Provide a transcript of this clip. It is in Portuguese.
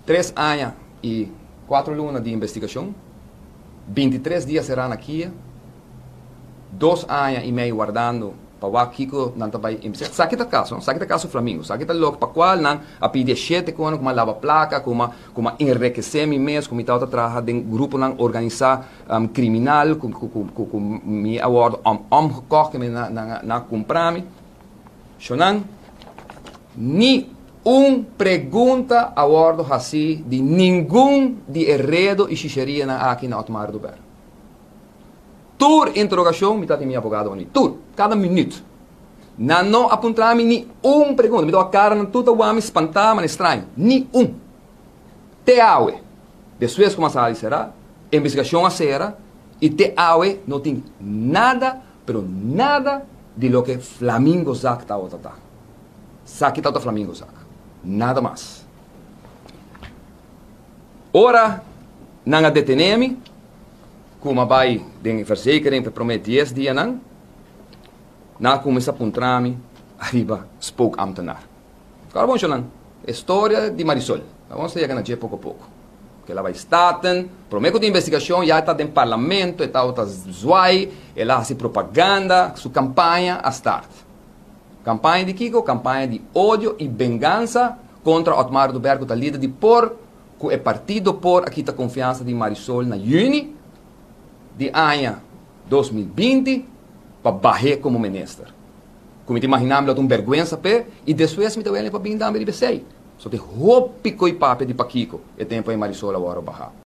3 anos e 4 lunas de investigação, 23 dias serão aqui, 2 anos e meio guardando para o Kiko não vai investigar. Sabe que caso, sabe que caso Flamengo, sabe que logo para qual não a pedir 7 como lava placa, como enriquecer mi mês, como está trabalhando em grupo não organizar criminal, com me award omgekocht que me na comprar me. Shonan, ni pergunta award assim de nenhum de enredo e xixeria aqui na Otmar do Ber. Tur interrogação, me está de minha advogado ali. Tur, cada minuto. Não apontar-me ni pergunta. Me dá a cara na tudo o homem espantar, mas estranho. Ni Te aue. Depois como a será, investigação a será, e te aue não tem nada, pero nada de lo que Flamengo Zac está a tratar. Saque está o Flamengo Zac. Nada mais. Ora, não deteneme, como vai den verzekering para prometer 10 dias não começa a apontar-me arriba spookambtenaar. Agora vamos falar história de Marisol. Vamos chegar na pouco a pouco. Que ela vai starten, prometo de investigação, já está no parlamento, está zoai, ela faz propaganda, sua campanha a start. Campanha de Kiko, campanha de ódio e vingança contra Otmar do Bergo, da líder de por, que é partido por aqui a confiança de Marisol na Juni, de ano 2020 para barrer como ministro. Como te imaginamos, uma vergonha e depois me deu ele para vir dar me de só te roupa e papo de Paquico e tempo em Marisol agora barrar.